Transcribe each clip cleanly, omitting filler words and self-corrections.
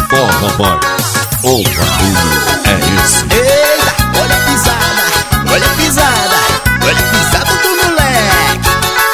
Forró Boys, o barulho é esse. Eita, olha a pisada, olha a pisada, olha a pisada do moleque.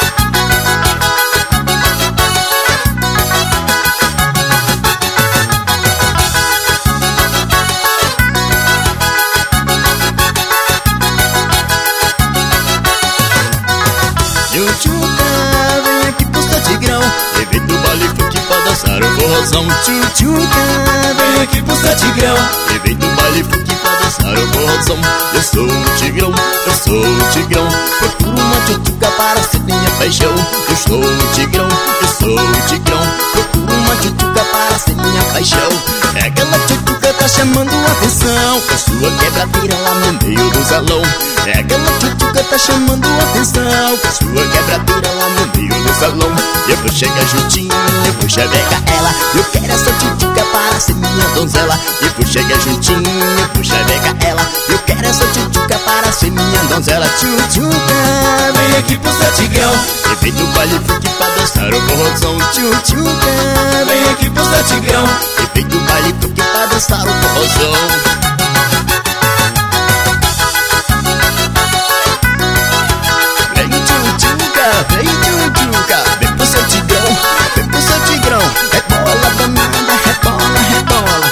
Tchutchuca, vem aqui pro Tigrão, levei do baile funk pra dançar o forrozão. Tchutchuca, vem aqui pro Tigrão, levei do baile funk pra dançar o forrozão. Eu sou o Tigrão, eu sou o Tigrão, procuro uma tchutchuca para ser minha paixão. Eu sou o Tigrão, eu sou o Tigrão, procuro uma tchutchuca para ser minha paixão. É aquela tchutchuca tá chamando a atenção, com sua quebradeira lá no meio do salão. É aquela tchutchuca tá chamando a atenção, com sua quebradeira lá no meio do salão. Eu vou chegar juntinho, eu vou chavecar ela, eu quero essa tchutchuca para ser minha donzela. Eu vou chegar juntinho, eu vou chavecar ela, eu quero essa tchutchuca para ser minha donzela. Tchutchuca, vem aqui pro Tigrão, levei do baile funk pra dançar o forrozão. Tchutchuca, vem aqui pro Tigrão, levei do baile funk pra dançar o forrozão. Vem tchutchuca, vem pro seu Tigrão, vem pro seu Tigrão. Rebola danada, rebola, rebola.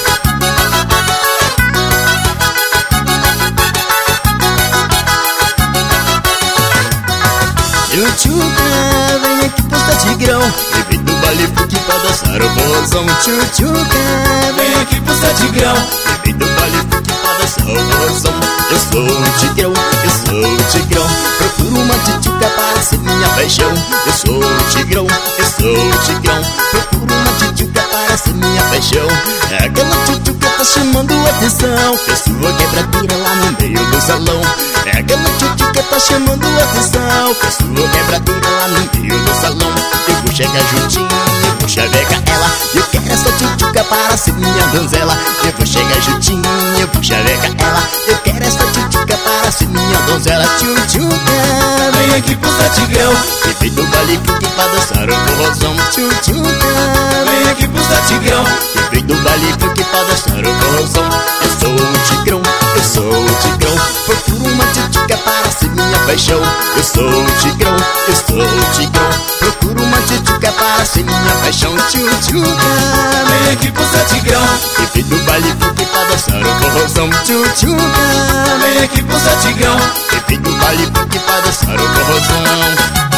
Tchutchuca, vem aqui pro seu Tigrão, levei do baile funk pra dançar o forrozão. Tchutchuca, vem aqui pro seu Tigrão, levei do baile funk pra dançar o forrozão. Eu sou o Tigrão, eu sou o Tigrão, procuro uma tchutchuca para ser minha paixão. Eu sou o Tigrão, eu sou o Tigrão, procuro uma tchutchuca para ser minha paixão. É aquela tchutchuca tá chamando a atenção, com sua quebradeira lá no meio do salão. É aquela tchutchuca tá chamando a atenção, com sua quebradeira lá no meio do salão. Eu vou chegar juntinho, eu vou chavecar ela, eu quero essa tchutchuca para ser minha donzela. Eu vou chegar juntinho, eu vou chavecar ela, eu quero essa tchutchuca para ser minha donzela. Tchutchuca, vem aqui pro Tigrão, levei do baile funk pra dançar o forrozão. Tchutchuca, vem aqui pro Tigrão, levei do baile funk pra dançar o forrozão. Eu sou o Tigrão, eu sou o Tigrão, procuro uma tchutchuca para ser minha paixão. Eu sou o Tigrão, eu sou o Tigrão, procuro uma tchutchuca para ser minha paixão. Tchutchuca, vem aqui pro Tigrão, levei do baile funk pra dançar o forrozão. Tchutchuca, vem aqui pro Tigrão, levei do baile funk pra dançar o forrozão.